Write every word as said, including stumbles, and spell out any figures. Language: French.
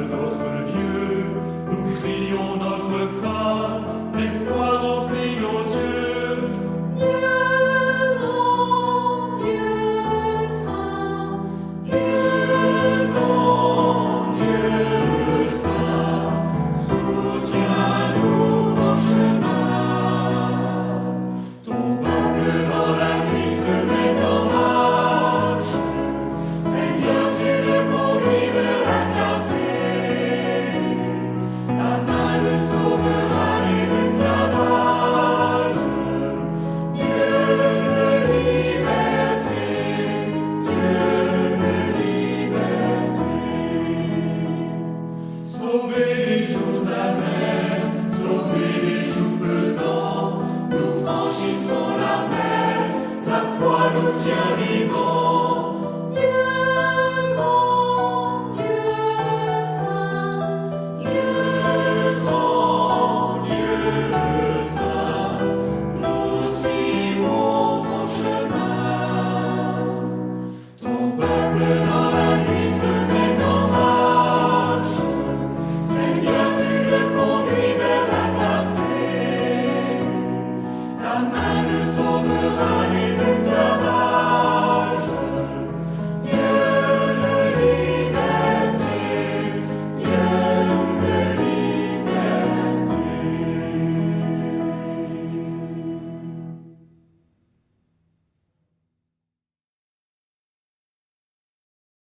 notre Dieu, nous crions notre fin, l'espoir remplit nos yeux. Dieu grand, Dieu saint, Dieu grand, Dieu saint, soutiens-nous en chemin. Ton peuple dans la nuit se met en marche, Seigneur, tu le conduis vers la clarté. Ta main le sauvera des esclavages. Dieu de liberté, Dieu de liberté. Sauvé